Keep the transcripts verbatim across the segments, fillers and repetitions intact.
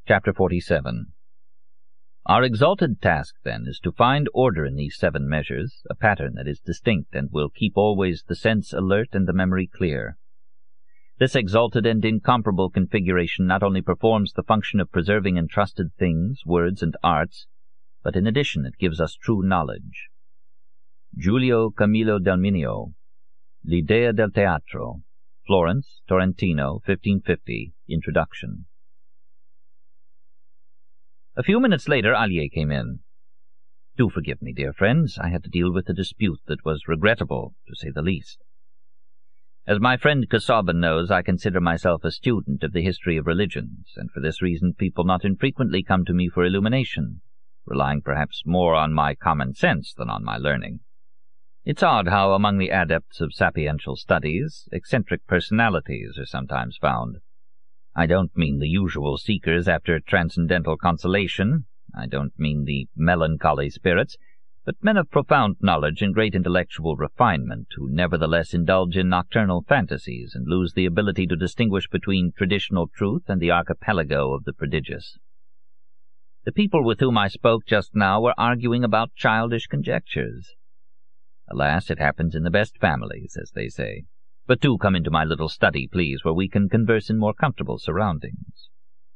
Chapter forty-seven. Our exalted task, then, is to find order in these seven measures, a pattern that is distinct and will keep always the sense alert and the memory clear. This exalted and incomparable configuration not only performs the function of preserving entrusted things, words, and arts, but in addition it gives us true knowledge. Giulio Camillo del Minio, L'idea del teatro, Florence, Torrentino, fifteen fifty, Introduction. A few minutes later, Allier came in. "Do forgive me, dear friends. I had to deal with a dispute that was regrettable, to say the least. As my friend Casaubon knows, I consider myself a student of the history of religions, and for this reason people not infrequently come to me for illumination, relying perhaps more on my common sense than on my learning. It's odd how among the adepts of sapiential studies, eccentric personalities are sometimes found. I don't mean the usual seekers after transcendental consolation, I don't mean the melancholy spirits, but men of profound knowledge and great intellectual refinement who nevertheless indulge in nocturnal fantasies and lose the ability to distinguish between traditional truth and the archipelago of the prodigious. The people with whom I spoke just now were arguing about childish conjectures. Alas, it happens in the best families, as they say. But do come into my little study, please, where we can converse in more comfortable surroundings."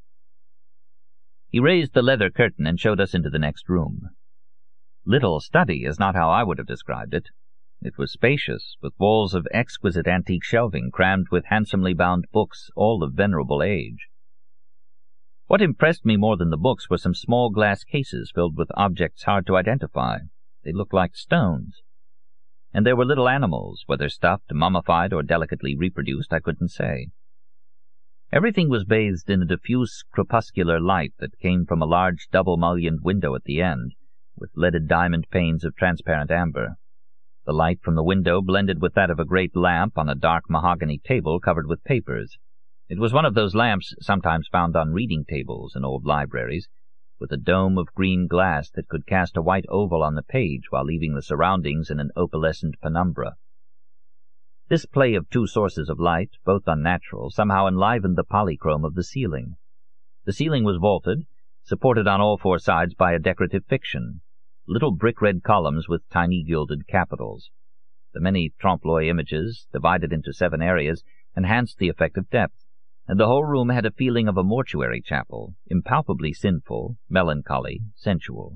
He raised the leather curtain and showed us into the next room. Little study is not how I would have described it. It was spacious, with walls of exquisite antique shelving crammed with handsomely bound books, all of venerable age. What impressed me more than the books were some small glass cases filled with objects hard to identify. They looked like stones. And there were little animals, whether stuffed, mummified, or delicately reproduced, I couldn't say. Everything was bathed in a diffuse crepuscular light that came from a large double-mullioned window at the end, with leaded diamond panes of transparent amber. The light from the window blended with that of a great lamp on a dark mahogany table covered with papers. It was one of those lamps sometimes found on reading tables in old libraries, with a dome of green glass that could cast a white oval on the page while leaving the surroundings in an opalescent penumbra. This play of two sources of light, both unnatural, somehow enlivened the polychrome of the ceiling. The ceiling was vaulted, supported on all four sides by a decorative fiction, little brick-red columns with tiny gilded capitals. The many trompe-l'oeil images, divided into seven areas, enhanced the effect of depth, and the whole room had a feeling of a mortuary chapel, impalpably sinful, melancholy, sensual.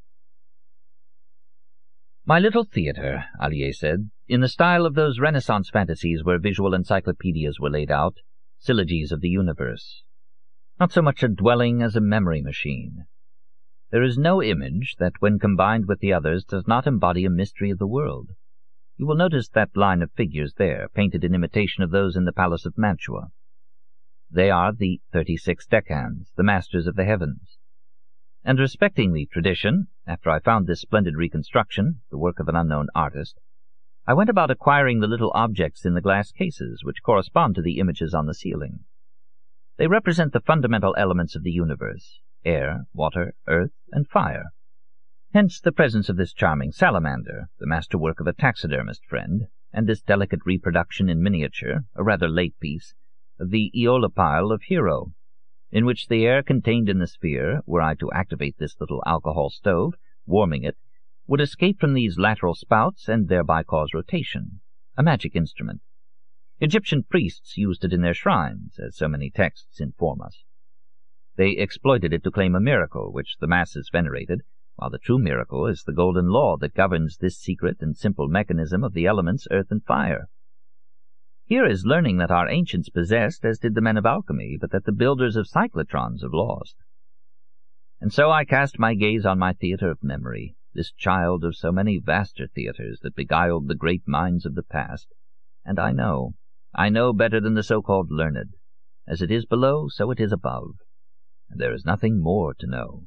"My little theatre," Allier said, "in the style of those Renaissance fantasies where visual encyclopedias were laid out, syllogies of the universe. Not so much a dwelling as a memory machine. There is no image that, when combined with the others, does not embody a mystery of the world. You will notice that line of figures there, painted in imitation of those in the Palace of Mantua. They are the thirty-six decans, the masters of the heavens. And respecting the tradition, after I found this splendid reconstruction, the work of an unknown artist, I went about acquiring the little objects in the glass cases which correspond to the images on the ceiling. They represent the fundamental elements of the universe, air, water, earth, and fire. Hence the presence of this charming salamander, the masterwork of a taxidermist friend, and this delicate reproduction in miniature, a rather late piece, of the Eolipile of Hero, in which the air contained in the sphere, were I to activate this little alcohol stove, warming it, would escape from these lateral spouts and thereby cause rotation, a magic instrument. Egyptian priests used it in their shrines, as so many texts inform us. They exploited it to claim a miracle which the masses venerated, while the true miracle is the golden law that governs this secret and simple mechanism of the elements earth and fire. Here is learning that our ancients possessed, as did the men of alchemy, but that the builders of cyclotrons have lost. And so I cast my gaze on my theatre of memory, this child of so many vaster theatres that beguiled the great minds of the past, and I know, I know better than the so-called learned. As it is below, so it is above, and there is nothing more to know.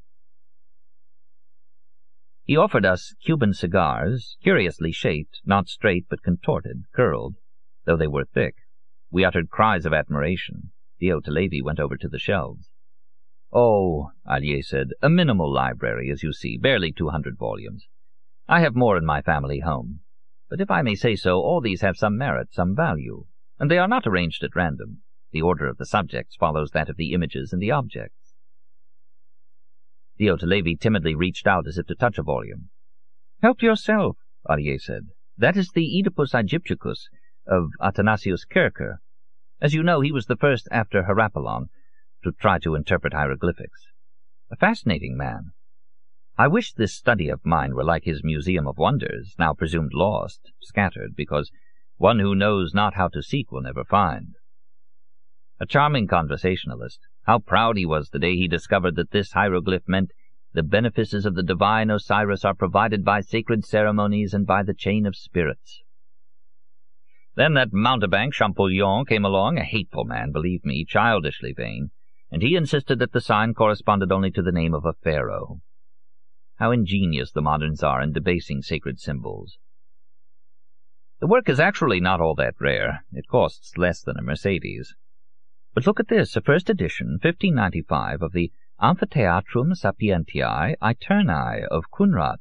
He offered us Cuban cigars, curiously shaped, not straight but contorted, curled, though they were thick. We uttered cries of admiration. Theo Levi went over to the shelves. "Oh," Allier said, "a minimal library, as you see, barely two hundred volumes. I have more in my family home. But if I may say so, all these have some merit, some value, and they are not arranged at random. The order of the subjects follows that of the images and the objects. Diotalevi timidly reached out as if to touch a volume. "Help yourself," Allier said. "That is the Oedipus Aegyptiacus of Athanasius Kircher. As you know, he was the first after Herapolon to try to interpret hieroglyphics. A fascinating man. I wish this study of mine were like his Museum of Wonders, now presumed lost, scattered, because one who knows not how to seek will never find. A charming conversationalist. How proud he was the day he discovered that this hieroglyph meant the benefices of the divine Osiris are provided by sacred ceremonies and by the chain of spirits. Then that mountebank Champollion came along, a hateful man, believe me, childishly vain, and he insisted that the sign corresponded only to the name of a pharaoh. How ingenious the moderns are in debasing sacred symbols. The work is actually not all that rare. It costs less than a Mercedes. But look at this, a first edition, fifteen ninety-five, of the Amphitheatrum Sapientiae Aeternae of Kunrat.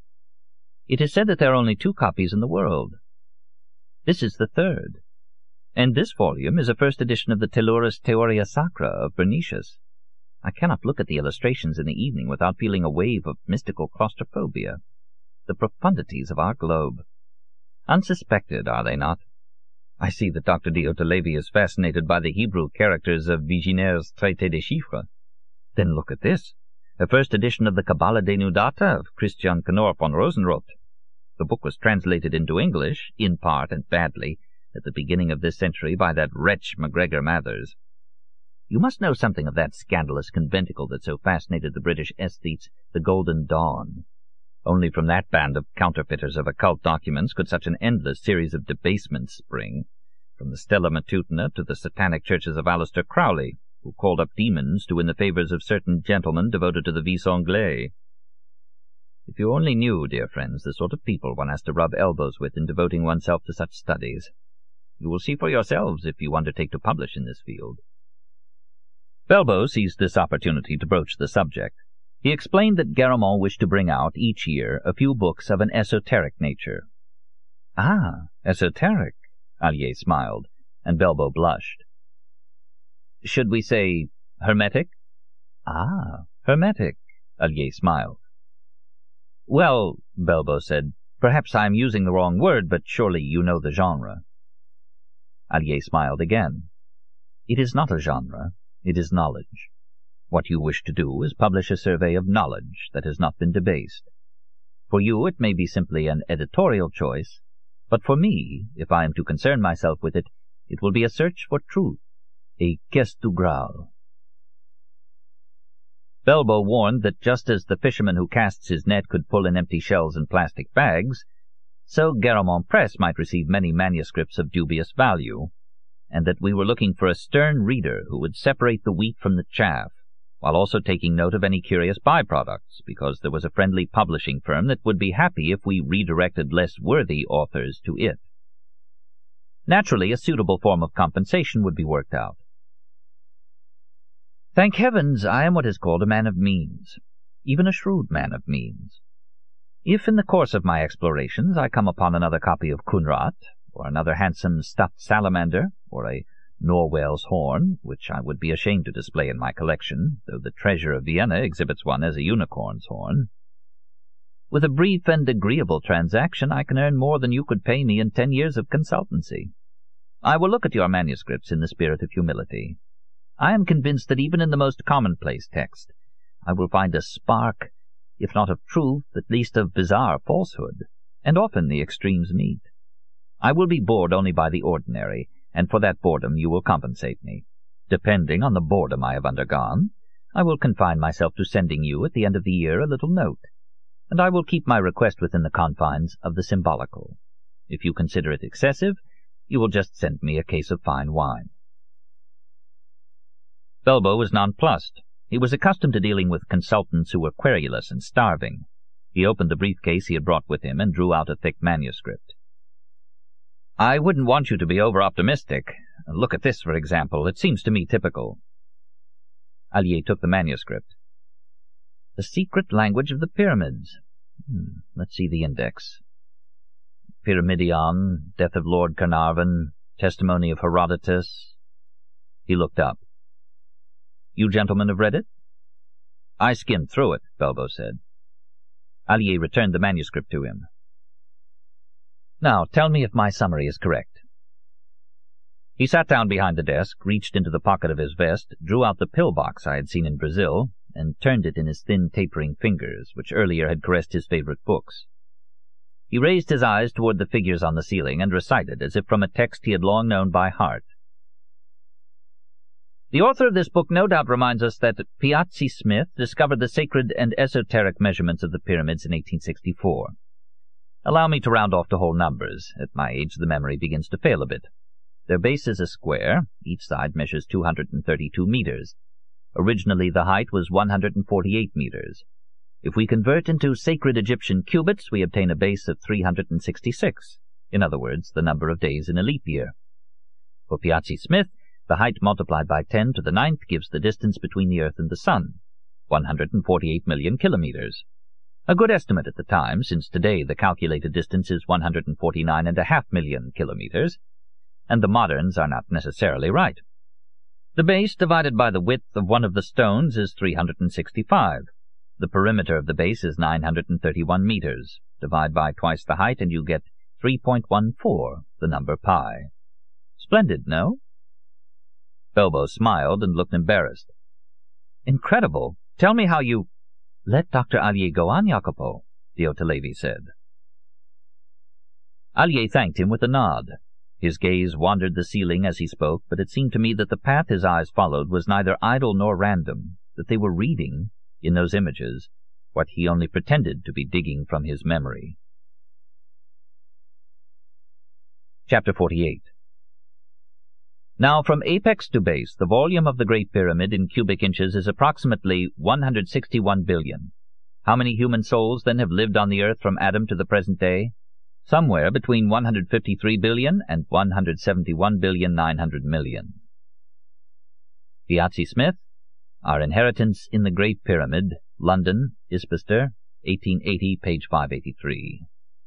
It is said that there are only two copies in the world. This is the third. And this volume is a first edition of the Tellurus Theoria Sacra of Bernicius. I cannot look at the illustrations in the evening without feeling a wave of mystical claustrophobia. The profundities of our globe. Unsuspected, are they not? I see that Doctor Diotalevi is fascinated by the Hebrew characters of Viginere's Traité des Chiffres. Then look at this, a first edition of the Kabbalah Denudata of Christian Knorr von Rosenroth. The book was translated into English, in part and badly, at the beginning of this century by that wretch MacGregor Mathers. You must know something of that scandalous conventicle that so fascinated the British aesthetes, the Golden Dawn. Only from that band of counterfeiters of occult documents could such an endless series of debasements spring, from the Stella Matutina to the satanic churches of Aleister Crowley, who called up demons to win the favours of certain gentlemen devoted to the vis anglais. If you only knew, dear friends, the sort of people one has to rub elbows with in devoting oneself to such studies. You will see for yourselves if you undertake to publish in this field. Belbo seized this opportunity to broach the subject. He explained that Garamond wished to bring out, each year, a few books of an esoteric nature. "Ah, esoteric," Allier smiled, and Belbo blushed. "Should we say hermetic?" "Ah, hermetic," Allier smiled. "Well," Belbo said, "perhaps I am using the wrong word, but surely you know the genre." Allier smiled again. "It is not a genre, it is knowledge. What you wish to do is publish a survey of knowledge that has not been debased. For you it may be simply an editorial choice, but for me, if I am to concern myself with it, it will be a search for truth, a quête du Graal." Belbo warned that just as the fisherman who casts his net could pull in empty shells and plastic bags, so Garamond Press might receive many manuscripts of dubious value, and that we were looking for a stern reader who would separate the wheat from the chaff, while also taking note of any curious byproducts, because there was a friendly publishing firm that would be happy if we redirected less worthy authors to it. Naturally, a suitable form of compensation would be worked out. Thank heavens, I am what is called a man of means, even a shrewd man of means. If in the course of my explorations I come upon another copy of Kunrat, or another handsome stuffed salamander, or a Norwell's horn, which I would be ashamed to display in my collection, though the treasure of Vienna exhibits one as a unicorn's horn, with a brief and agreeable transaction I can earn more than you could pay me in ten years of consultancy. I will look at your manuscripts in the spirit of humility. I am convinced that even in the most commonplace text I will find a spark, if not of truth, at least of bizarre falsehood, and often the extremes meet. I will be bored only by the ordinary, and for that boredom you will compensate me. Depending on the boredom I have undergone, I will confine myself to sending you at the end of the year a little note, and I will keep my request within the confines of the symbolical. If you consider it excessive, you will just send me a case of fine wine. Belbo was nonplussed. He was accustomed to dealing with consultants who were querulous and starving. He opened the briefcase he had brought with him and drew out a thick manuscript. "I wouldn't want you to be over-optimistic. Look at this, for example. It seems to me typical." Allier took the manuscript. "The secret language of the pyramids. Hmm, let's see the index. Pyramidion, Death of Lord Carnarvon, Testimony of Herodotus." He looked up. "You gentlemen have read it?" "I skimmed through it," Belbo said. Allier returned the manuscript to him. "Now, tell me if my summary is correct." He sat down behind the desk, reached into the pocket of his vest, drew out the pill-box I had seen in Brazil, and turned it in his thin, tapering fingers, which earlier had caressed his favorite books. He raised his eyes toward the figures on the ceiling and recited, as if from a text he had long known by heart. The author of this book no doubt reminds us that Piazzi Smyth discovered the sacred and esoteric measurements of the pyramids in eighteen sixty-four. Allow me to round off to whole numbers. At my age the memory begins to fail a bit. Their base is a square. Each side measures two hundred thirty-two meters. Originally the height was one hundred forty-eight meters. If we convert into sacred Egyptian cubits, we obtain a base of three hundred sixty-six, in other words, the number of days in a leap year. For Piazzi Smyth, the height multiplied by ten to the ninth gives the distance between the Earth and the Sun, one hundred forty-eight million kilometers. A good estimate at the time, since today the calculated distance is one hundred forty-nine and a half million kilometers, and the moderns are not necessarily right. The base divided by the width of one of the stones is three hundred sixty-five. The perimeter of the base is nine hundred thirty-one meters. Divide by twice the height and you get three point one four, the number pi. Splendid, no? Belbo smiled and looked embarrassed. Incredible. Tell me how you— Let Doctor Allier go on, Jacopo, Diotalevi said. Allier thanked him with a nod. His gaze wandered the ceiling as he spoke, but it seemed to me that the path his eyes followed was neither idle nor random, that they were reading, in those images, what he only pretended to be digging from his memory. Chapter forty-eight. Now, from apex to base, the volume of the Great Pyramid in cubic inches is approximately one hundred sixty-one billion. How many human souls, then, have lived on the earth from Adam to the present day? Somewhere between one hundred fifty-three billion and one hundred seventy-one billion nine hundred million. Piazzi Smyth, Our Inheritance in the Great Pyramid, London, Isbister, eighteen eighty, page five eighty-three.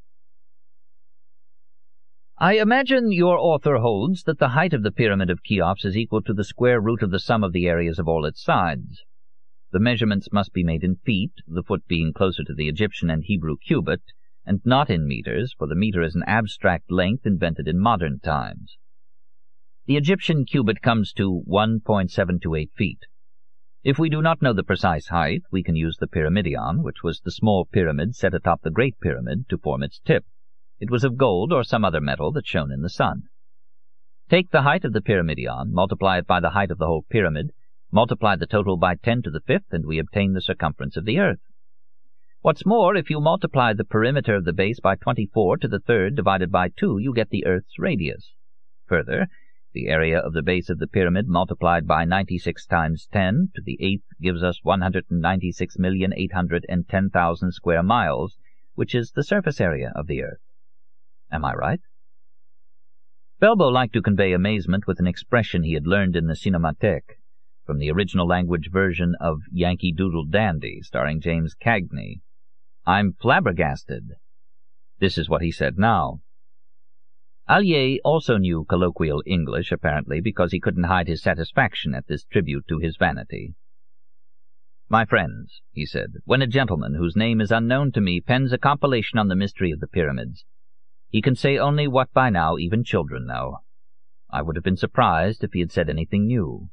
I imagine your author holds that the height of the Pyramid of Cheops is equal to the square root of the sum of the areas of all its sides. The measurements must be made in feet, the foot being closer to the Egyptian and Hebrew cubit, and not in meters, for the meter is an abstract length invented in modern times. The Egyptian cubit comes to one point seven two eight feet. If we do not know the precise height, we can use the pyramidion, which was the small pyramid set atop the Great Pyramid, to form its tip. It was of gold or some other metal that shone in the sun. Take the height of the pyramidion, multiply it by the height of the whole pyramid, multiply the total by ten to the fifth, and we obtain the circumference of the earth. What's more, if you multiply the perimeter of the base by twenty-four to the third divided by two, you get the earth's radius. Further, the area of the base of the pyramid multiplied by ninety-six times ten to the eighth gives us one hundred ninety-six million eight hundred ten thousand square miles, which is the surface area of the earth. Am I right? Belbo liked to convey amazement with an expression he had learned in the Cinematheque, from the original language version of Yankee Doodle Dandy, starring James Cagney. I'm flabbergasted. This is what he said now. Allier also knew colloquial English, apparently, because he couldn't hide his satisfaction at this tribute to his vanity. My friends, he said, when a gentleman whose name is unknown to me pens a compilation on the mystery of the pyramids, he can say only what by now even children know. I would have been surprised if he had said anything new.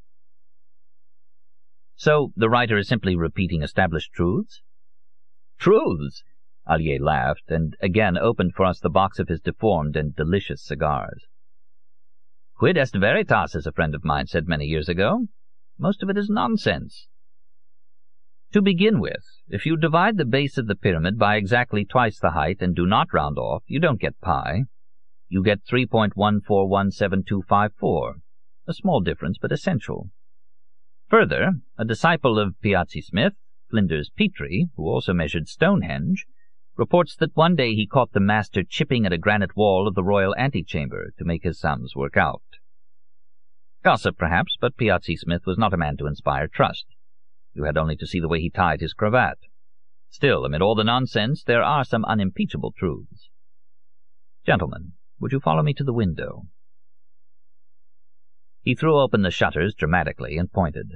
So the writer is simply repeating established truths? Truths! Allier laughed, and again opened for us the box of his deformed and delicious cigars. Quid est veritas, as a friend of mine said many years ago. Most of it is nonsense. To begin with, if you divide the base of the pyramid by exactly twice the height and do not round off, you don't get pi. You get three point one four one seven two five four, a small difference but essential. Further, a disciple of Piazzi Smyth, Flinders Petrie, who also measured Stonehenge, reports that one day he caught the master chipping at a granite wall of the royal antechamber to make his sums work out. Gossip, perhaps, but Piazzi Smyth was not a man to inspire trust. You had only to see the way he tied his cravat. Still, amid all the nonsense, there are some unimpeachable truths. Gentlemen, would you follow me to the window? He threw open the shutters dramatically and pointed.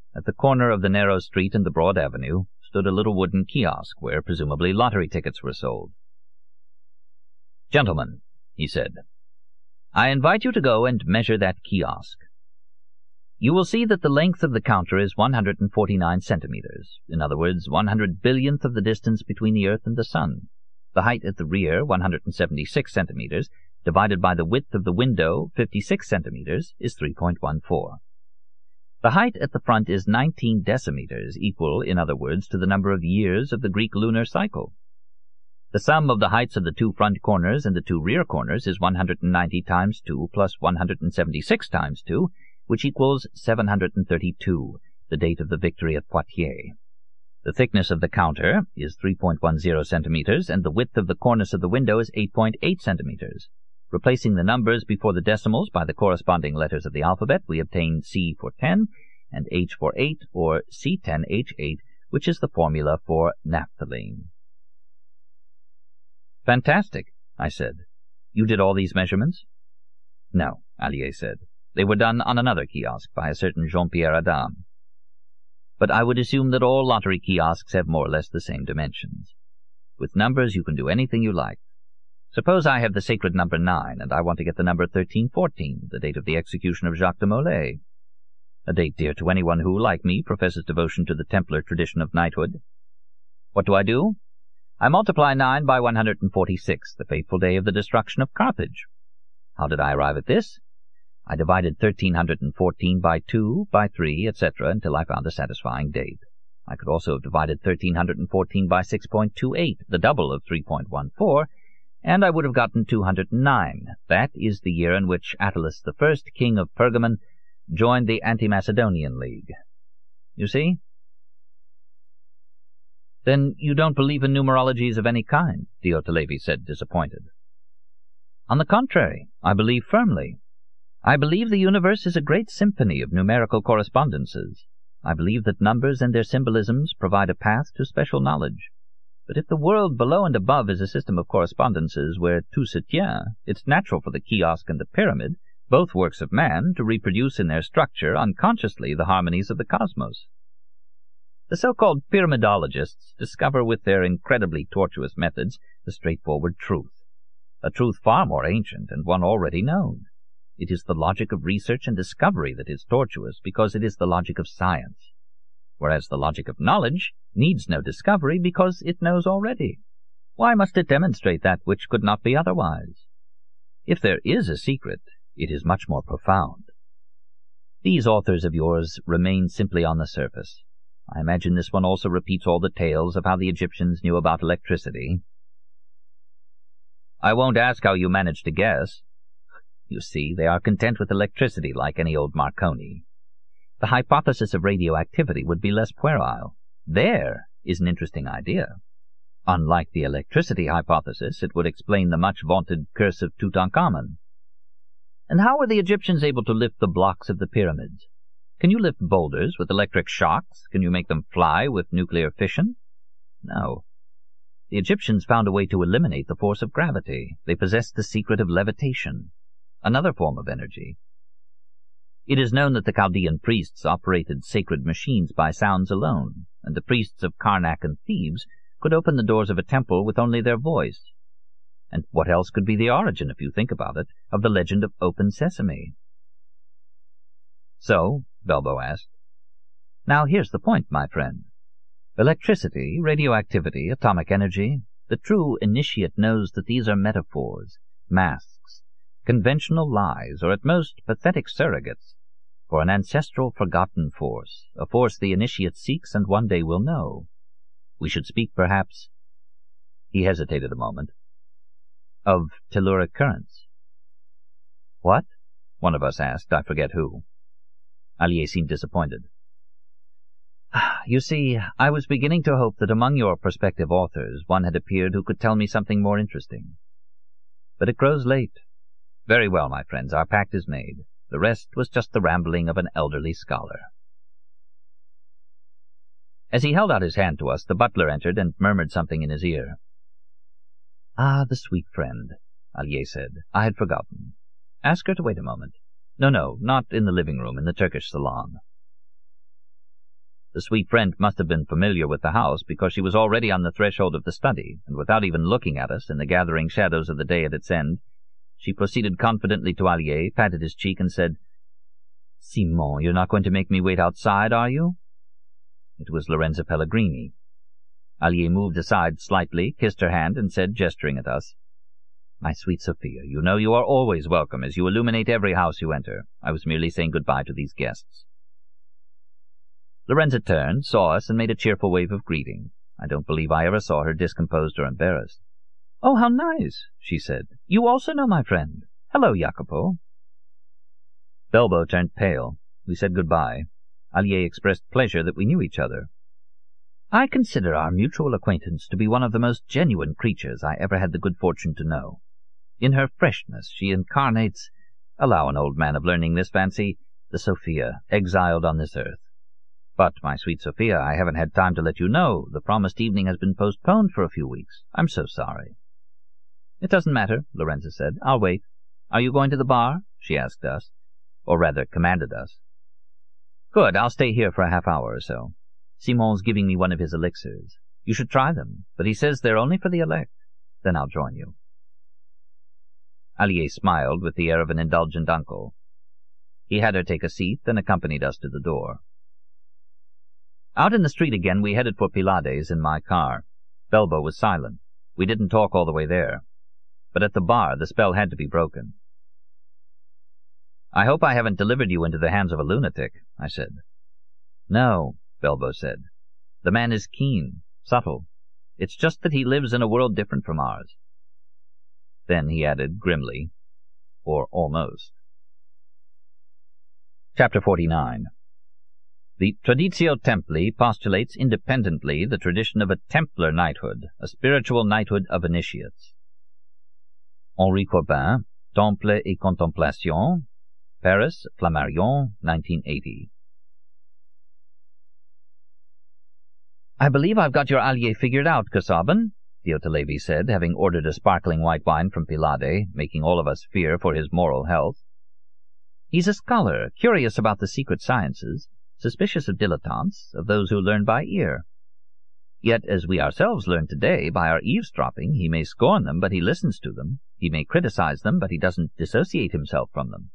At the corner of the narrow street and the broad avenue stood a little wooden kiosk where presumably lottery tickets were sold. "Gentlemen," he said, "I invite you to go and measure that kiosk. You will see that the length of the counter is one hundred forty-nine centimeters, in other words, one hundred billionth of the distance between the earth and the sun. The height at the rear, one hundred seventy-six centimeters, divided by the width of the window, fifty-six centimeters, is three point one four. The height at the front is nineteen decimeters, equal, in other words, to the number of years of the Greek lunar cycle. The sum of the heights of the two front corners and the two rear corners is one hundred ninety times two plus one hundred seventy-six times two, which equals seven hundred thirty-two, the date of the victory at Poitiers. The thickness of the counter is three point one zero centimeters, and the width of the cornice of the window is eight point eight centimeters. Replacing the numbers before the decimals by the corresponding letters of the alphabet, we obtain C for ten and H for eight, or C ten H eight, which is the formula for naphthalene. "Fantastic," I said. "You did all these measurements?" "No," Allier said. "They were done on another kiosk by a certain Jean-Pierre Adam. But I would assume that all lottery kiosks have more or less the same dimensions. With numbers you can do anything you like. Suppose I have the sacred number nine, and I want to get the number thirteen fourteen, the date of the execution of Jacques de Molay, a date dear to anyone who, like me, professes devotion to the Templar tradition of knighthood. What do I do? I multiply nine by one hundred forty-six, the fateful day of the destruction of Carthage. How did I arrive at this? I divided thirteen fourteen by two, by three, et cetera, until I found a satisfying date. I could also have divided thirteen fourteen by six point two eight, the double of three point one four, and I would have gotten two hundred nine. That is the year in which Attalus the First, king of Pergamon, joined the Anti-Macedonian League. You see? "Then you don't believe in numerologies of any kind," Diotalevi said, disappointed. "On the contrary, I believe firmly. I believe the universe is a great symphony of numerical correspondences. I believe that numbers and their symbolisms provide a path to special knowledge. But if the world below and above is a system of correspondences where tout se tient, it's natural for the kiosk and the pyramid, both works of man, to reproduce in their structure unconsciously the harmonies of the cosmos. The so-called pyramidologists discover with their incredibly tortuous methods the straightforward truth, a truth far more ancient and one already known. It is the logic of research and discovery that is tortuous, because it is the logic of science, whereas the logic of knowledge needs no discovery because it knows already. Why must it demonstrate that which could not be otherwise? If there is a secret, it is much more profound. These authors of yours remain simply on the surface. I imagine this one also repeats all the tales of how the Egyptians knew about electricity. I won't ask how you managed to guess. You see, they are content with electricity like any old Marconi. The hypothesis of radioactivity would be less puerile. There is an interesting idea. Unlike the electricity hypothesis, it would explain the much-vaunted curse of Tutankhamun. And how were the Egyptians able to lift the blocks of the pyramids? Can you lift boulders with electric shocks? Can you make them fly with nuclear fission? No. The Egyptians found a way to eliminate the force of gravity. They possessed the secret of levitation, another form of energy. It is known that the Chaldean priests operated sacred machines by sounds alone, and the priests of Karnak and Thebes could open the doors of a temple with only their voice. And what else could be the origin, if you think about it, of the legend of Open Sesame? So, Belbo asked, now here's the point, my friend. Electricity, radioactivity, atomic energy, the true initiate knows that these are metaphors, masks, conventional lies, or at most pathetic surrogates, for an ancestral forgotten force, a force the initiate seeks and one day will know. We should speak, perhaps— He hesitated a moment. Of telluric currents. What? One of us asked, I forget who. Allier seemed disappointed. You see, I was beginning to hope that among your prospective authors one had appeared who could tell me something more interesting. But it grows late. Very well, my friends, our pact is made. The rest was just the rambling of an elderly scholar. As he held out his hand to us, the butler entered and murmured something in his ear. Ah, the sweet friend, Allier said. I had forgotten. Ask her to wait a moment. No, no, not in the living room, in the Turkish salon. The sweet friend must have been familiar with the house, because she was already on the threshold of the study, and without even looking at us in the gathering shadows of the day at its end, she proceeded confidently to Allier, patted his cheek, and said, "Simon, you're not going to make me wait outside, are you?" It was Lorenzo Pellegrini. Allier moved aside slightly, kissed her hand, and said, gesturing at us, "My sweet Sophia, you know you are always welcome, as you illuminate every house you enter. I was merely saying good-bye to these guests." Lorenza turned, saw us, and made a cheerful wave of greeting. I don't believe I ever saw her discomposed or embarrassed. "Oh, how nice," she said. "You also know my friend. Hello, Jacopo." Belbo turned pale. We said good-bye. Allier expressed pleasure that we knew each other. "I consider our mutual acquaintance to be one of the most genuine creatures I ever had the good fortune to know. In her freshness she incarnates, allow an old man of learning this fancy, the Sophia, exiled on this earth. But, my sweet Sophia, I haven't had time to let you know. The promised evening has been postponed for a few weeks. I'm so sorry." "It doesn't matter," Lorenza said. "I'll wait. Are you going to the bar?" she asked us, or rather commanded us. "Good, I'll stay here for a half hour or so. Simon's giving me one of his elixirs. You should try them, but he says they're only for the elect. Then I'll join you." Allier smiled with the air of an indulgent uncle. He had her take a seat, and accompanied us to the door. Out in the street again, we headed for Pylades in my car. Belbo was silent. We didn't talk all the way there. But at the bar, the spell had to be broken. "I hope I haven't delivered you into the hands of a lunatic," I said. "No," Belbo said. "The man is keen, subtle. It's just that he lives in a world different from ours." Then he added grimly, "Or almost." Chapter forty-nine. The Traditio Templi postulates independently the tradition of a Templar knighthood, a spiritual knighthood of initiates. Henri Corbin, Temple et Contemplation, Paris, Flammarion, nineteen eighty. "I believe I've got your Allier figured out, Casaubon," Theotalevi said, having ordered a sparkling white wine from Pylades, making all of us fear for his moral health. "He's a scholar, curious about the secret sciences, suspicious of dilettantes, of those who learn by ear. Yet, as we ourselves learn today, by our eavesdropping, he may scorn them, but he listens to them. He may criticize them, but he doesn't dissociate himself from them."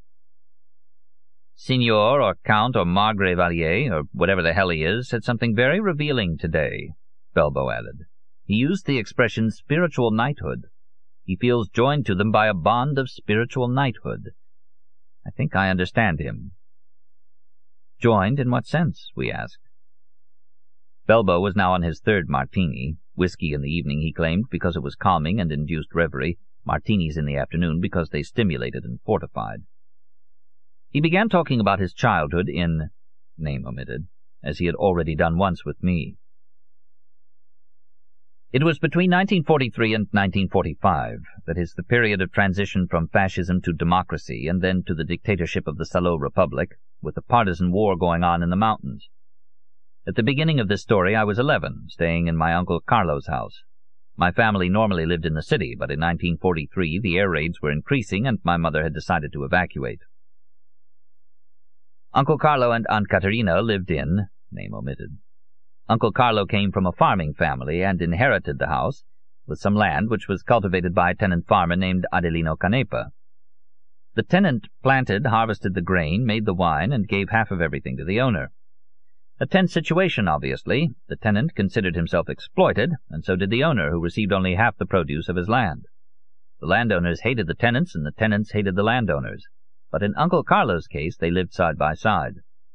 "Signor or Count or Margrave Allier, or whatever the hell he is, said something very revealing today," Belbo added. "He used the expression spiritual knighthood. He feels joined to them by a bond of spiritual knighthood. I think I understand him." "Joined in what sense?" we asked. Belbo was now on his third martini. Whiskey in the evening, he claimed, because it was calming and induced reverie, martinis in the afternoon because they stimulated and fortified. He began talking about his childhood in, name omitted, as he had already done once with me. It was between nineteen forty-three and nineteen forty-five, that is, the period of transition from fascism to democracy and then to the dictatorship of the Salo Republic, with the partisan war going on in the mountains. At the beginning of this story I was eleven, staying in my Uncle Carlo's house. My family normally lived in the city, but in nineteen forty-three the air raids were increasing and my mother had decided to evacuate. Uncle Carlo and Aunt Caterina lived in, name omitted. Uncle Carlo came from a farming family and inherited the house, with some land which was cultivated by a tenant farmer named Adelino Canepa. The tenant planted, harvested the grain, made the wine, and gave half of everything to the owner. A tense situation, obviously. The tenant considered himself exploited, and so did the owner, who received only half the produce of his land. The landowners hated the tenants, and the tenants hated the landowners. But in Uncle Carlo's case, they lived side by side.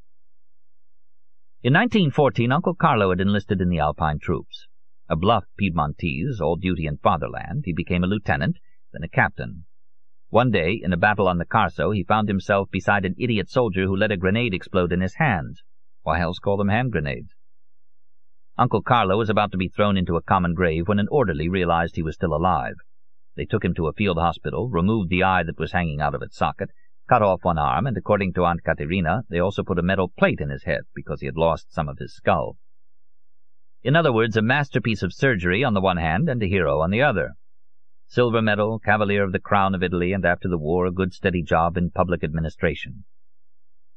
In nineteen fourteen, Uncle Carlo had enlisted in the Alpine troops. A bluff Piedmontese, all duty in fatherland, he became a lieutenant, then a captain. One day, in a battle on the Carso, he found himself beside an idiot soldier who let a grenade explode in his hands. Why else call them hand grenades? Uncle Carlo was about to be thrown into a common grave when an orderly realized he was still alive. They took him to a field hospital, removed the eye that was hanging out of its socket, cut off one arm, and according to Aunt Caterina, they also put a metal plate in his head because he had lost some of his skull. In other words, a masterpiece of surgery on the one hand and a hero on the other. Silver medal, Cavalier of the Crown of Italy, and after the war a good steady job in public administration.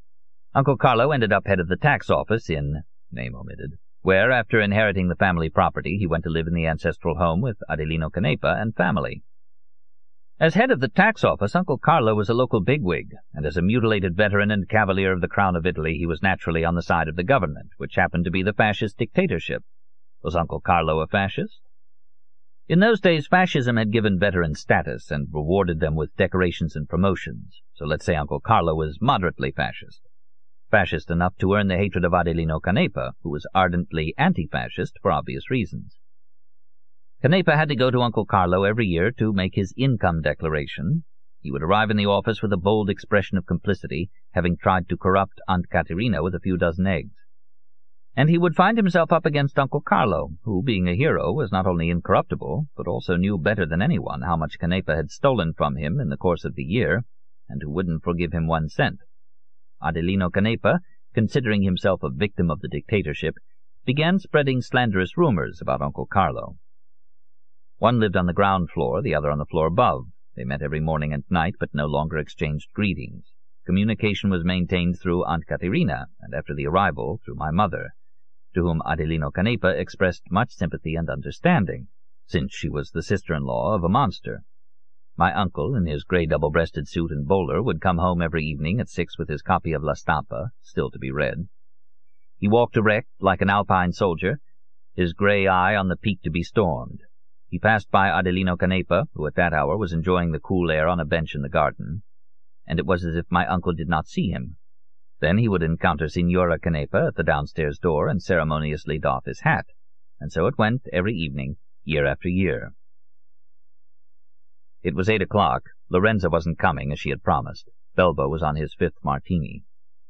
Uncle Carlo ended up head of the tax office in, name omitted, where, after inheriting the family property, he went to live in the ancestral home with Adelino Canepa and family. As head of the tax office, Uncle Carlo was a local bigwig, and as a mutilated veteran and cavalier of the Crown of Italy, he was naturally on the side of the government, which happened to be the fascist dictatorship. Was Uncle Carlo a fascist? In those days, fascism had given veterans status and rewarded them with decorations and promotions, so let's say Uncle Carlo was moderately fascist. Fascist enough to earn the hatred of Adelino Canepa, who was ardently anti-fascist for obvious reasons. Canepa had to go to Uncle Carlo every year to make his income declaration. He would arrive in the office with a bold expression of complicity, having tried to corrupt Aunt Caterina with a few dozen eggs. And he would find himself up against Uncle Carlo, who, being a hero, was not only incorruptible, but also knew better than anyone how much Canepa had stolen from him in the course of the year, and who wouldn't forgive him one cent. Adelino Canepa, considering himself a victim of the dictatorship, began spreading slanderous rumors about Uncle Carlo. One lived on the ground floor, the other on the floor above. They met every morning and night, but no longer exchanged greetings. Communication was maintained through Aunt Caterina, and after the arrival, through my mother, to whom Adelino Canepa expressed much sympathy and understanding, since she was the sister-in-law of a monster. My uncle, in his grey double-breasted suit and bowler, would come home every evening at six with his copy of La Stampa, still to be read. He walked erect, like an Alpine soldier, his grey eye on the peak to be stormed. He passed by Adelino Canepa, who at that hour was enjoying the cool air on a bench in the garden, and it was as if my uncle did not see him. Then he would encounter Signora Canepa at the downstairs door and ceremoniously doff his hat, and so it went every evening, year after year. It was eight o'clock. Lorenza wasn't coming, as she had promised. Belbo was on his fifth martini.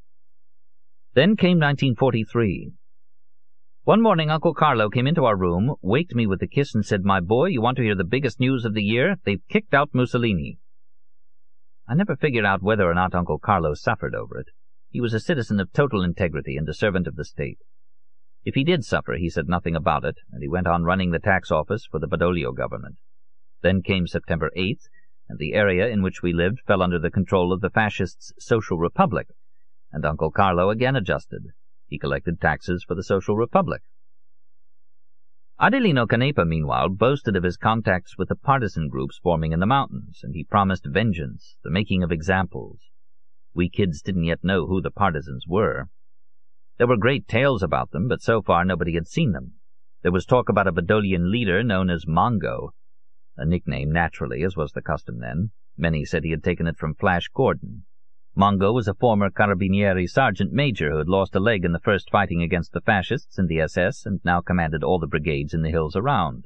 Then came nineteen forty-three. One morning Uncle Carlo came into our room, waked me with a kiss, and said, "My boy, you want to hear the biggest news of the year? They've kicked out Mussolini." I never figured out whether or not Uncle Carlo suffered over it. He was a citizen of total integrity and a servant of the state. If he did suffer, he said nothing about it, and he went on running the tax office for the Badoglio government. Then came September eighth, and the area in which we lived fell under the control of the fascists' Social Republic, and Uncle Carlo again adjusted. He collected taxes for the Social Republic. Adelino Canepa, meanwhile, boasted of his contacts with the partisan groups forming in the mountains, and he promised vengeance, the making of examples. We kids didn't yet know who the partisans were. There were great tales about them, but so far nobody had seen them. There was talk about a Badoglian leader known as Mongo, a nickname naturally, as was the custom then. Many said he had taken it from Flash Gordon. Mongo was a former Carabinieri sergeant major who had lost a leg in the first fighting against the fascists in the S S and now commanded all the brigades in the hills around.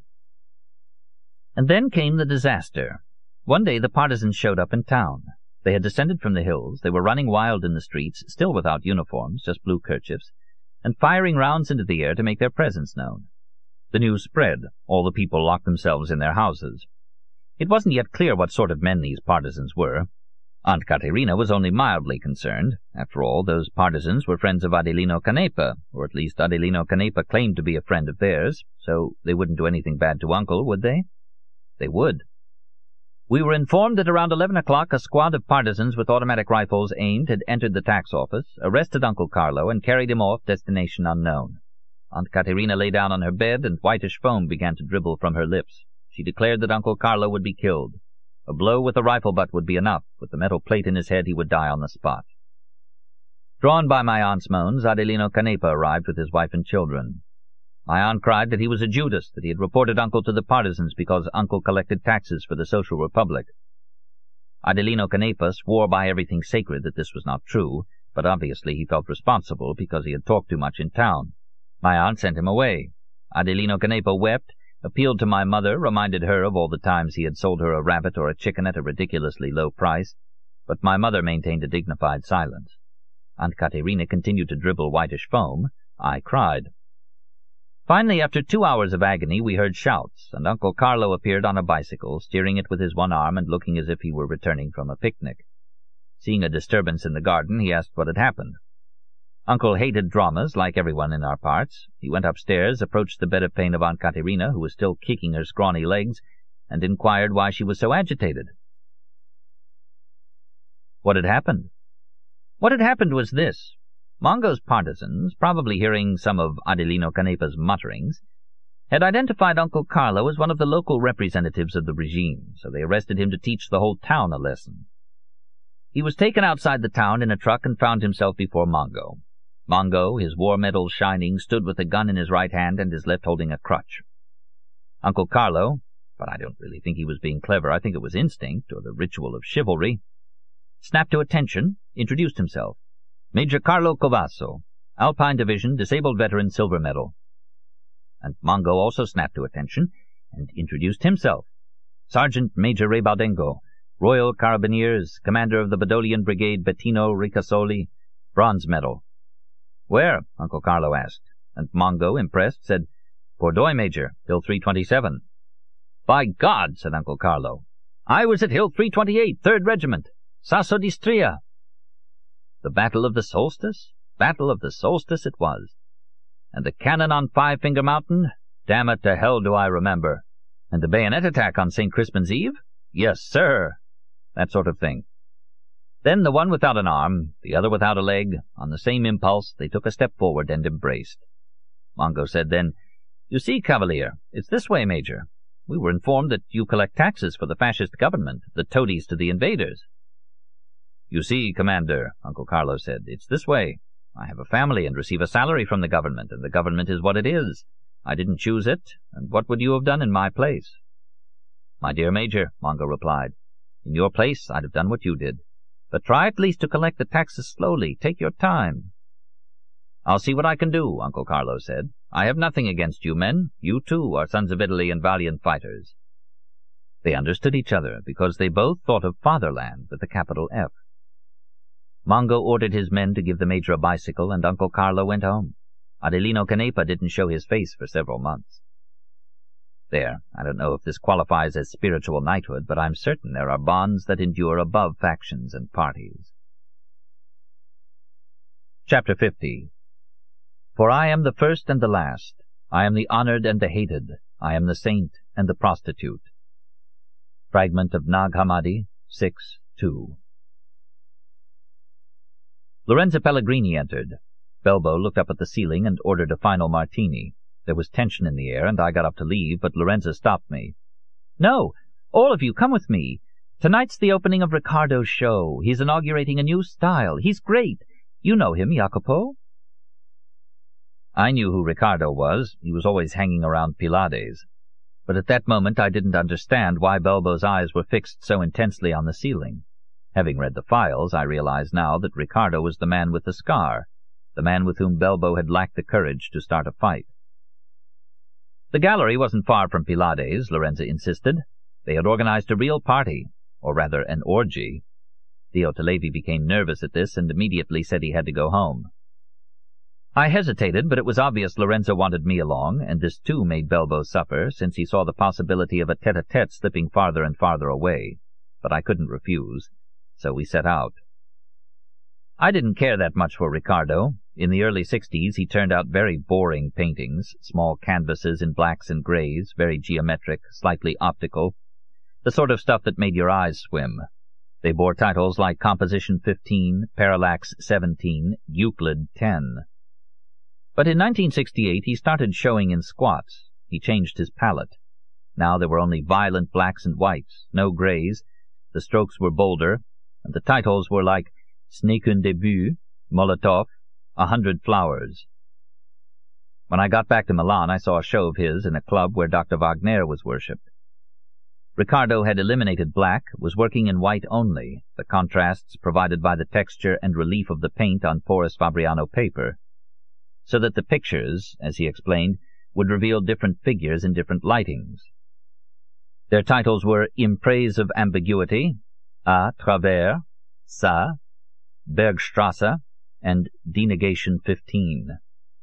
And then came the disaster. One day the partisans showed up in town. They had descended from the hills, they were running wild in the streets, still without uniforms, just blue kerchiefs, and firing rounds into the air to make their presence known. The news spread. All the people locked themselves in their houses. It wasn't yet clear what sort of men these partisans were. Aunt Caterina was only mildly concerned. After all, those partisans were friends of Adelino Canepa, or at least Adelino Canepa claimed to be a friend of theirs, so they wouldn't do anything bad to Uncle, would they? They would. We were informed that around eleven o'clock a squad of partisans with automatic rifles aimed had entered the tax office, arrested Uncle Carlo, and carried him off, destination unknown. Aunt Caterina lay down on her bed, and whitish foam began to dribble from her lips. She declared that Uncle Carlo would be killed. A blow with a rifle butt would be enough. With the metal plate in his head, he would die on the spot. Drawn by my aunt's moans, Adelino Canepa arrived with his wife and children. My aunt cried that he was a Judas, that he had reported Uncle to the partisans because Uncle collected taxes for the Social Republic. Adelino Canepa swore by everything sacred that this was not true, but obviously he felt responsible because he had talked too much in town. My aunt sent him away. Adelino Canepa wept, appealed to my mother, reminded her of all the times he had sold her a rabbit or a chicken at a ridiculously low price, but my mother maintained a dignified silence. Aunt Caterina continued to dribble whitish foam. I cried. Finally, after two hours of agony, we heard shouts, and Uncle Carlo appeared on a bicycle, steering it with his one arm and looking as if he were returning from a picnic. Seeing a disturbance in the garden, he asked what had happened. Uncle hated dramas, like everyone in our parts. He went upstairs, approached the bed of pain of Aunt Caterina, who was still kicking her scrawny legs, and inquired why she was so agitated. What had happened? What had happened was this. Mongo's partisans, probably hearing some of Adelino Canepa's mutterings, had identified Uncle Carlo as one of the local representatives of the regime, so they arrested him to teach the whole town a lesson. He was taken outside the town in a truck and found himself before Mongo. Mongo, his war medals shining, stood with a gun in his right hand and his left holding a crutch. Uncle Carlo, but I don't really think he was being clever, I think it was instinct, or the ritual of chivalry, snapped to attention, introduced himself. Major Carlo Covasso, Alpine Division, Disabled Veteran, Silver Medal. And Mongo also snapped to attention and introduced himself. Sergeant Major Rebaldengo, Royal Carabineers, Commander of the Badolian Brigade Bettino Ricasoli, Bronze Medal. Where? Uncle Carlo asked, and Mongo, impressed, said, Cordoy, Major, Hill three twenty-seven. By God, said Uncle Carlo, I was at Hill three twenty-eight, third Regiment, Sasso d'Istria. The Battle of the Solstice? Battle of the Solstice it was. And the cannon on Five Finger Mountain? Damn it, to hell do I remember. And the bayonet attack on Saint Crispin's Eve? Yes, sir. That sort of thing. Then the one without an arm, the other without a leg, on the same impulse, they took a step forward and embraced. Mongo said then, You see, Cavalier, it's this way, Major. We were informed that you collect taxes for the fascist government, the toadies to the invaders. You see, Commander, Uncle Carlo said, it's this way. I have a family and receive a salary from the government, and the government is what it is. I didn't choose it, and what would you have done in my place? My dear Major, Mongo replied, in your place I'd have done what you did. But try at least to collect the taxes slowly. Take your time. I'll see what I can do, Uncle Carlo said. I have nothing against you men. You, too, are sons of Italy and valiant fighters. They understood each other, because they both thought of fatherland with a capital F. Mongo ordered his men to give the Major a bicycle, and Uncle Carlo went home. Adelino Canepa didn't show his face for several months. There, I don't know if this qualifies as spiritual knighthood, but I'm certain there are bonds that endure above factions and parties. Chapter fifty. For I am the first and the last. I am the honored and the hated. I am the saint and the prostitute. Fragment of Nag Hammadi, six two. Lorenzo Pellegrini entered. Belbo looked up at the ceiling and ordered a final martini. There was tension in the air, and I got up to leave, but Lorenzo stopped me. No, all of you, come with me. Tonight's the opening of Ricardo's show. He's inaugurating a new style. He's great. You know him, Jacopo? I knew who Ricardo was. He was always hanging around Pylades. But at that moment I didn't understand why Belbo's eyes were fixed so intensely on the ceiling. Having read the files, I realized now that Ricardo was the man with the scar, the man with whom Belbo had lacked the courage to start a fight. The gallery wasn't far from Pylades, Lorenzo insisted. They had organized a real party, or rather an orgy. Dio Televi became nervous at this and immediately said he had to go home. I hesitated, but it was obvious Lorenzo wanted me along, and this too made Belbo suffer, since he saw the possibility of a tete-a-tete slipping farther and farther away. But I couldn't refuse, so we set out. I didn't care that much for Ricardo. In the early sixties he turned out very boring paintings, small canvases in blacks and grays, very geometric, slightly optical, the sort of stuff that made your eyes swim. They bore titles like Composition fifteen, Parallax seventeen, Euclid ten. But in nineteen sixty-eight he started showing in squats. He changed his palette. Now there were only violent blacks and whites, no grays, the strokes were bolder, and the titles were like Snake un Début, Molotov, A Hundred Flowers. When I got back to Milan, I saw a show of his in a club where Doctor Wagner was worshipped. Ricardo had eliminated black, was working in white only, the contrasts provided by the texture and relief of the paint on Forest Fabriano paper, so that the pictures, as he explained, would reveal different figures in different lightings. Their titles were In Praise of Ambiguity, A Travers, Ça, Bergstrasse, and Denegation fifteen.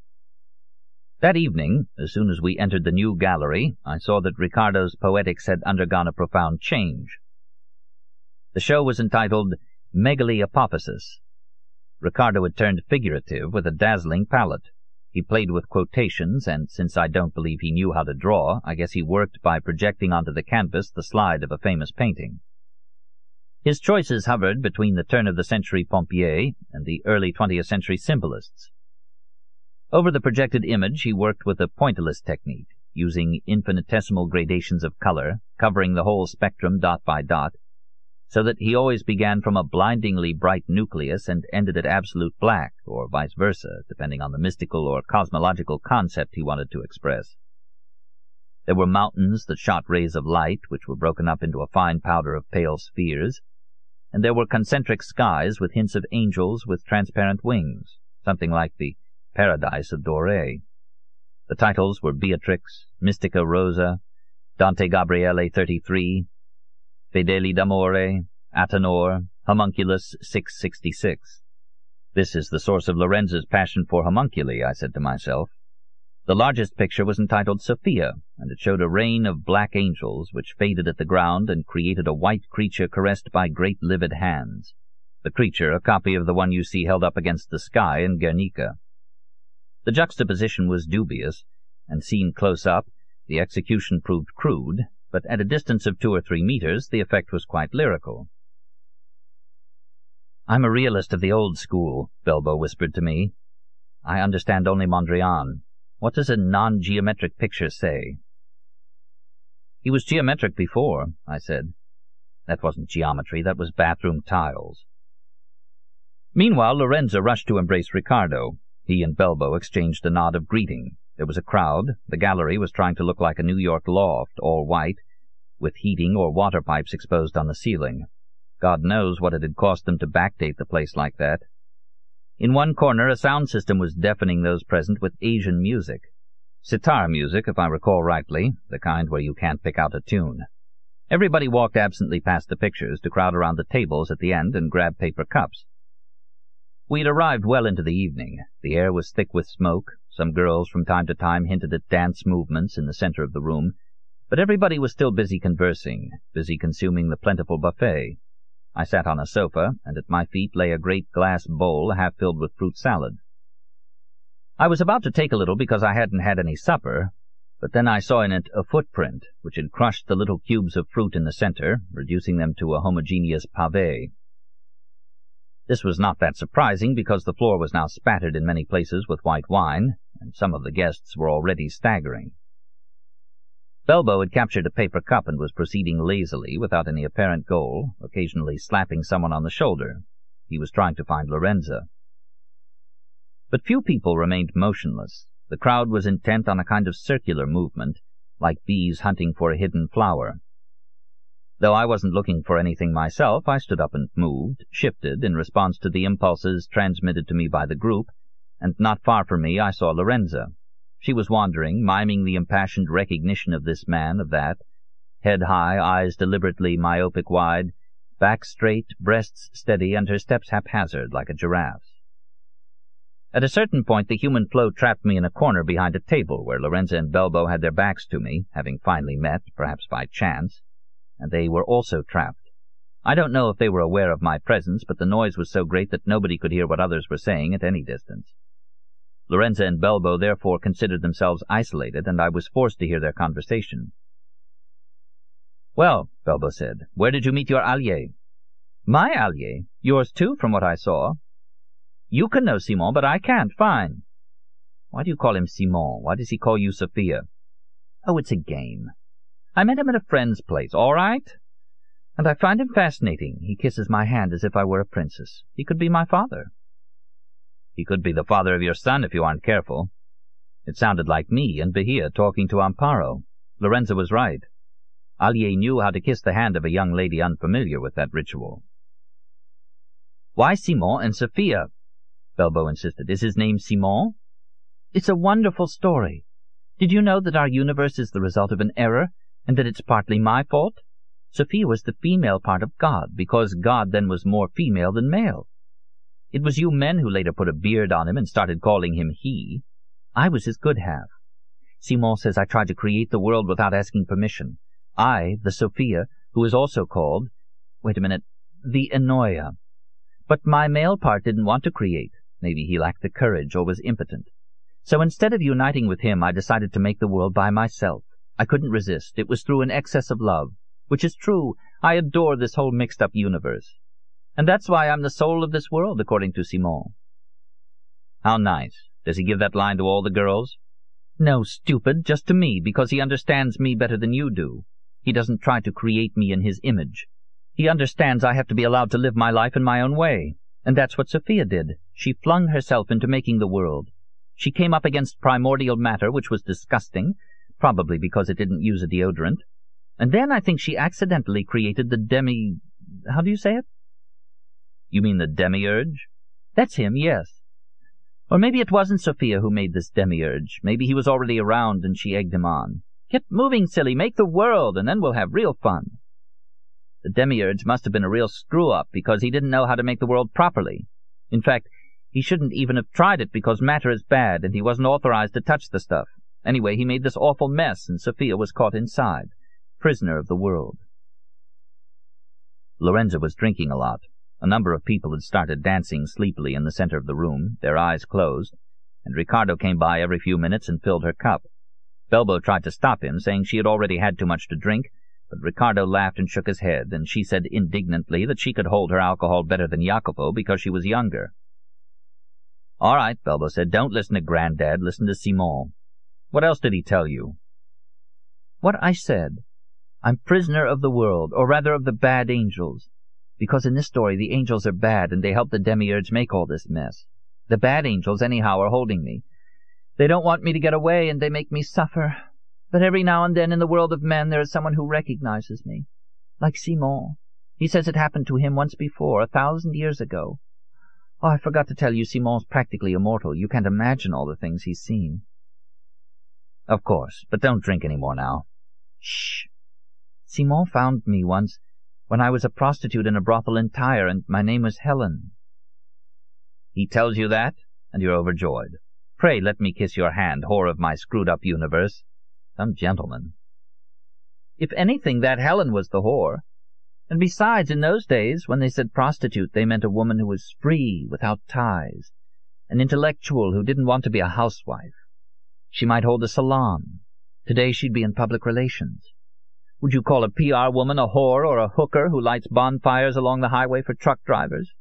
That evening, as soon as we entered the new gallery, I saw that Ricardo's poetics had undergone a profound change. The show was entitled Megaly Apophysis. Ricardo had turned figurative with a dazzling palette. He played with quotations, and since I don't believe he knew how to draw, I guess he worked by projecting onto the canvas the slide of a famous painting. His choices hovered between the turn-of-the-century pompiers and the early twentieth-century symbolists. Over the projected image he worked with a pointillist technique, using infinitesimal gradations of color, covering the whole spectrum dot by dot, so that he always began from a blindingly bright nucleus and ended at absolute black, or vice versa, depending on the mystical or cosmological concept he wanted to express. There were mountains that shot rays of light, which were broken up into a fine powder of pale spheres, and there were concentric skies with hints of angels with transparent wings, something like the Paradise of Doré. The titles were Beatrix, Mystica Rosa, Dante Gabriele thirty-three, Fedeli d'Amore, Atenor, Homunculus six sixty-six. This is the source of Lorenzo's passion for homunculi, I said to myself. The largest picture was entitled Sophia, and it showed a rain of black angels which faded at the ground and created a white creature caressed by great livid hands. The creature, a copy of the one you see held up against the sky in Guernica. The juxtaposition was dubious, and seen close up, the execution proved crude, but at a distance of two or three meters the effect was quite lyrical. "I'm a realist of the old school," Belbo whispered to me. "I understand only Mondrian. What does a non-geometric picture say?" "He was geometric before," I said. "That wasn't geometry, that was bathroom tiles." Meanwhile, Lorenzo rushed to embrace Ricardo. He and Belbo exchanged a nod of greeting. There was a crowd. The gallery was trying to look like a New York loft, all white, with heating or water pipes exposed on the ceiling. God knows what it had cost them to backdate the place like that. In one corner a sound system was deafening those present with Asian music. Sitar music, if I recall rightly, the kind where you can't pick out a tune. Everybody walked absently past the pictures to crowd around the tables at the end and grab paper cups. We had arrived well into the evening. The air was thick with smoke. Some girls from time to time hinted at dance movements in the center of the room, but everybody was still busy conversing, busy consuming the plentiful buffet. I sat on a sofa, and at my feet lay a great glass bowl half filled with fruit salad. I was about to take a little because I hadn't had any supper, but then I saw in it a footprint, which had crushed the little cubes of fruit in the center, reducing them to a homogeneous pavé. This was not that surprising, because the floor was now spattered in many places with white wine, and some of the guests were already staggering. Belbo had captured a paper cup and was proceeding lazily, without any apparent goal, occasionally slapping someone on the shoulder. He was trying to find Lorenza. But few people remained motionless. The crowd was intent on a kind of circular movement, like bees hunting for a hidden flower. Though I wasn't looking for anything myself, I stood up and moved, shifted, in response to the impulses transmitted to me by the group, and not far from me I saw Lorenza. She was wandering, miming the impassioned recognition of this man, of that, head high, eyes deliberately myopic wide, back straight, breasts steady, and her steps haphazard like a giraffe's. At a certain point the human flow trapped me in a corner behind a table where Lorenza and Belbo had their backs to me, having finally met, perhaps by chance, and they were also trapped. I don't know if they were aware of my presence, but the noise was so great that nobody could hear what others were saying at any distance. Lorenza and Belbo therefore considered themselves isolated, and I was forced to hear their conversation. "Well," Belbo said, "where did you meet your allié?" "My allié? Yours too, from what I saw." "You can know Simon, but I can't. Fine." "Why do you call him Simon? Why does he call you Sophia?" "Oh, it's a game. I met him at a friend's place. All right? And I find him fascinating. He kisses my hand as if I were a princess. He could be my father." "He could be the father of your son if you aren't careful." It sounded like me and Bahia talking to Amparo. Lorenzo was right. Allié knew how to kiss the hand of a young lady unfamiliar with that ritual. "Why Simon and Sophia?" Belbo insisted. "Is his name Simon?" "It's a wonderful story. Did you know that our universe is the result of an error, and that it's partly my fault? Sophia was the female part of God, because God then was more female than male. It was you men who later put a beard on him and started calling him he. I was his good half. Simon says I tried to create the world without asking permission. I, the Sophia, who is also called, wait a minute, the Ennoia. But my male part didn't want to create. Maybe he lacked the courage or was impotent. So instead of uniting with him, I decided to make the world by myself. I couldn't resist. It was through an excess of love. Which is true. I adore this whole mixed-up universe. And that's why I'm the soul of this world, according to Simon. How nice. Does he give that line to all the girls? No, stupid, just to me, because he understands me better than you do. He doesn't try to create me in his image. He understands I have to be allowed to live my life in my own way. And that's what Sophia did. She flung herself into making the world. She came up against primordial matter, which was disgusting, probably because it didn't use a deodorant. And then I think she accidentally created the demi... how do you say it? You mean the demiurge? That's him, yes. Or maybe it wasn't Sophia who made this demiurge. Maybe he was already around and she egged him on. Get moving, silly, make the world, and then we'll have real fun. The demiurge must have been a real screw-up because he didn't know how to make the world properly. In fact, he shouldn't even have tried it because matter is bad and he wasn't authorized to touch the stuff. Anyway, he made this awful mess and Sophia was caught inside, prisoner of the world. Lorenza was drinking a lot. A number of people had started dancing sleepily in the center of the room, their eyes closed, and Ricardo came by every few minutes and filled her cup. Belbo tried to stop him, saying she had already had too much to drink, but Ricardo laughed and shook his head, and she said indignantly that she could hold her alcohol better than Jacopo because she was younger. All right, Belbo said, don't listen to Granddad, listen to Simon. What else did he tell you? What I said. I'm prisoner of the world, or rather of the bad angels. Because in this story the angels are bad and they help the demiurge make all this mess. The bad angels, anyhow, are holding me. They don't want me to get away and they make me suffer. But every now and then in the world of men there is someone who recognizes me. Like Simon. He says it happened to him once before, a thousand years ago. Oh, I forgot to tell you, Simon's practically immortal. You can't imagine all the things he's seen. Of course, but don't drink any more now. Shh. Simon found me once when I was a prostitute in a brothel in Tyre, and my name was Helen. He tells you that, and you're overjoyed. Pray let me kiss your hand, whore of my screwed-up universe. Some gentleman. If anything, that Helen was the whore. And besides, in those days, when they said prostitute, they meant a woman who was free, without ties, an intellectual who didn't want to be a housewife. She might hold a salon. Today she'd be in public relations. Would you call a P R woman a whore or a hooker who lights bonfires along the highway for truck drivers?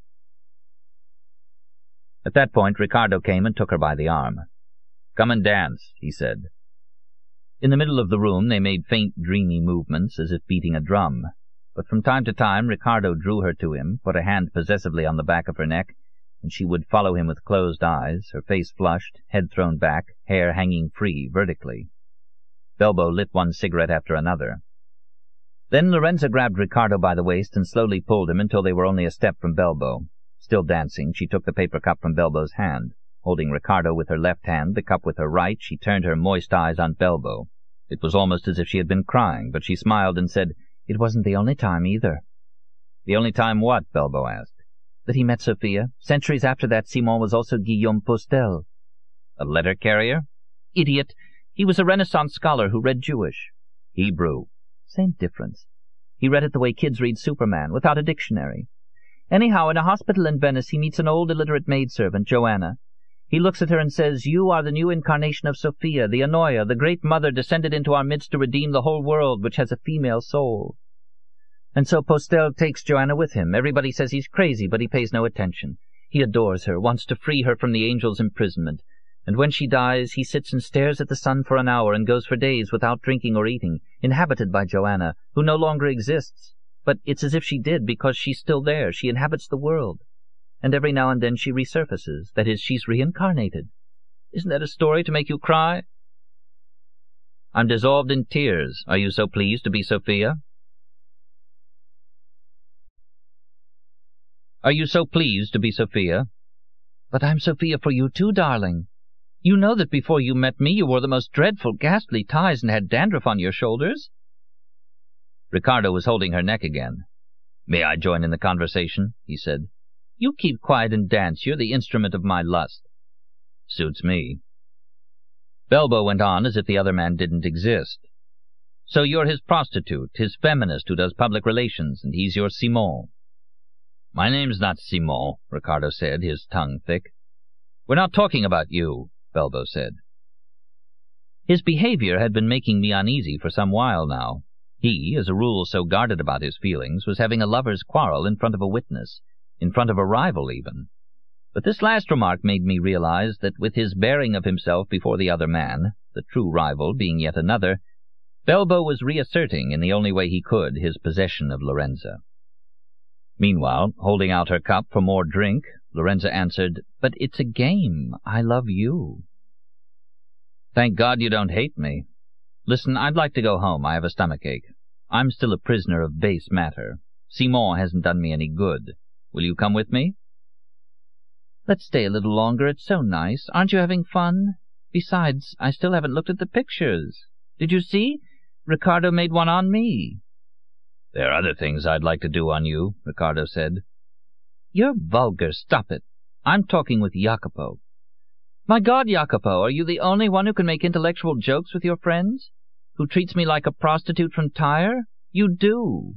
At that point, Ricardo came and took her by the arm. Come and dance, he said. In the middle of the room they made faint, dreamy movements, as if beating a drum. But from time to time Ricardo drew her to him, put a hand possessively on the back of her neck, and she would follow him with closed eyes, her face flushed, head thrown back, hair hanging free vertically. Belbo lit one cigarette after another. Then Lorenza grabbed Ricardo by the waist and slowly pulled him until they were only a step from Belbo. Still dancing, she took the paper cup from Belbo's hand. Holding Ricardo with her left hand, the cup with her right, she turned her moist eyes on Belbo. It was almost as if she had been crying, but she smiled and said, It wasn't the only time, either. The only time what? Belbo asked. That he met Sophia. Centuries after that, Simon was also Guillaume Postel. A letter carrier? Idiot. He was a Renaissance scholar who read Jewish. Hebrew. Same difference. He read it the way kids read Superman, without a dictionary. Anyhow, in a hospital in Venice, he meets an old illiterate maidservant, Joanna. He looks at her and says, You are the new incarnation of Sophia, the Anoia, the great mother descended into our midst to redeem the whole world, which has a female soul. And so Postel takes Joanna with him. Everybody says he's crazy, but he pays no attention. He adores her, wants to free her from the angel's imprisonment. And when she dies, he sits and stares at the sun for an hour and goes for days without drinking or eating, inhabited by Joanna, who no longer exists. But it's as if she did, because she's still there. She inhabits the world. And every now and then she resurfaces. That is, she's reincarnated. Isn't that a story to make you cry? I'm dissolved in tears. Are you so pleased to be Sophia? Are you so pleased to be Sophia? But I'm Sophia for you too, darling. You know that before you met me you wore the most dreadful, ghastly ties and had dandruff on your shoulders. Ricardo was holding her neck again. May I join in the conversation? He said. You keep quiet and dance. You're the instrument of my lust. Suits me. Belbo went on as if the other man didn't exist. So you're his prostitute, his feminist who does public relations, and he's your Simon. My name's not Simon, Ricardo said, his tongue thick. We're not talking about you, Belbo said. His behavior had been making me uneasy for some while now. He, as a rule so guarded about his feelings, was having a lover's quarrel in front of a witness, in front of a rival even. But this last remark made me realize that with his bearing of himself before the other man, the true rival being yet another, Belbo was reasserting, in the only way he could, his possession of Lorenza. Meanwhile, holding out her cup for more drink, Lorenza answered, "But it's a game. I love you." "Thank God you don't hate me. Listen, I'd like to go home. I have a stomachache. I'm still a prisoner of base matter. Simon hasn't done me any good. Will you come with me?" "Let's stay a little longer. It's so nice. Aren't you having fun? Besides, I still haven't looked at the pictures. Did you see? Ricardo made one on me." "There are other things I'd like to do on you," Ricardo said. "You're vulgar. Stop it. I'm talking with Jacopo." "My God, Jacopo, are you the only one who can make intellectual jokes with your friends? Who treats me like a prostitute from Tyre? You do."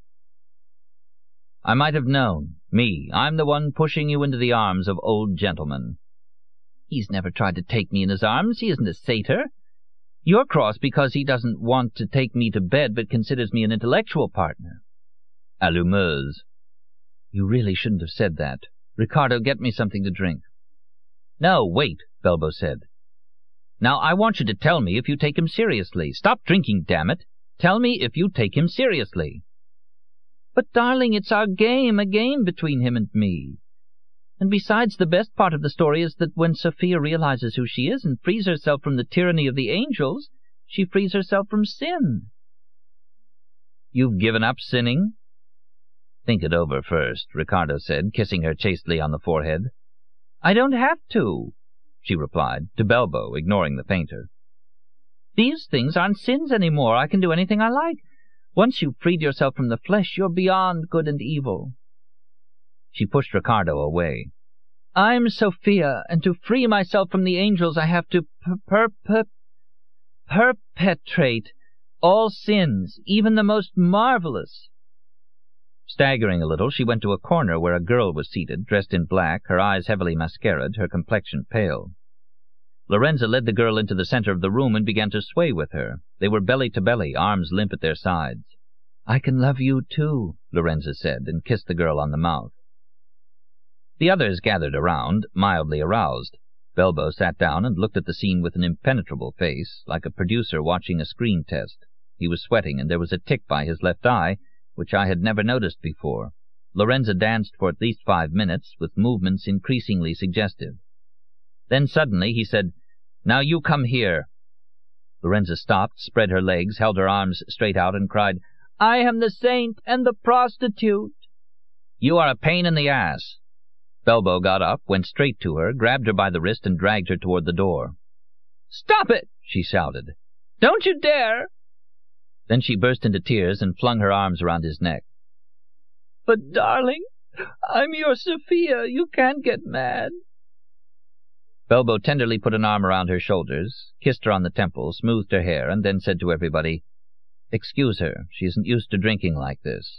"I might have known. Me. I'm the one pushing you into the arms of old gentlemen." "He's never tried to take me in his arms. He isn't a satyr. You're cross because he doesn't want to take me to bed but considers me an intellectual partner." "Allumeuse." "You really shouldn't have said that. Ricardo, get me something to drink." "No, wait," Belbo said. "Now I want you to tell me if you take him seriously. Stop drinking, damn it. Tell me if you take him seriously." "But, darling, it's our game, a game between him and me. And besides, the best part of the story is that when Sophia realizes who she is and frees herself from the tyranny of the angels, she frees herself from sin." "You've given up sinning?" "Think it over first," Ricardo said, kissing her chastely on the forehead. "I don't have to," she replied, to Belbo, ignoring the painter. "These things aren't sins any more. I can do anything I like. Once you've freed yourself from the flesh, you're beyond good and evil." She pushed Ricardo away. "I'm Sophia, and to free myself from the angels I have to per per perpetrate all sins, even the most marvelous." Staggering a little, she went to a corner where a girl was seated, dressed in black, her eyes heavily mascaraed, her complexion pale. Lorenza led the girl into the center of the room and began to sway with her. They were belly to belly, arms limp at their sides. "I can love you too," Lorenza said, and kissed the girl on the mouth. The others gathered around, mildly aroused. Belbo sat down and looked at the scene with an impenetrable face, like a producer watching a screen test. He was sweating, and there was a tick by his left eye, which I had never noticed before. Lorenza danced for at least five minutes, with movements increasingly suggestive. Then suddenly he said, "Now you come here." Lorenza stopped, spread her legs, held her arms straight out, and cried, "I am the saint and the prostitute." "You are a pain in the ass." Belbo got up, went straight to her, grabbed her by the wrist, and dragged her toward the door. "Stop it!" she shouted. "Don't you dare!" Then she burst into tears and flung her arms around his neck. "But, darling, I'm your Sophia. You can't get mad." Belbo tenderly put an arm around her shoulders, kissed her on the temple, smoothed her hair, and then said to everybody, "Excuse her. She isn't used to drinking like this."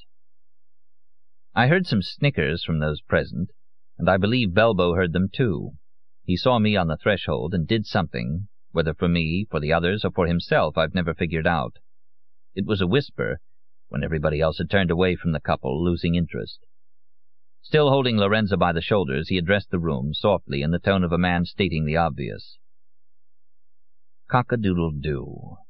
I heard some snickers from those present, and I believe Belbo heard them too. He saw me on the threshold and did something, whether for me, for the others, or for himself, I've never figured out. It was a whisper, when everybody else had turned away from the couple, losing interest. Still holding Lorenza by the shoulders, he addressed the room, softly, in the tone of a man stating the obvious. "Cock-a-doodle-doo.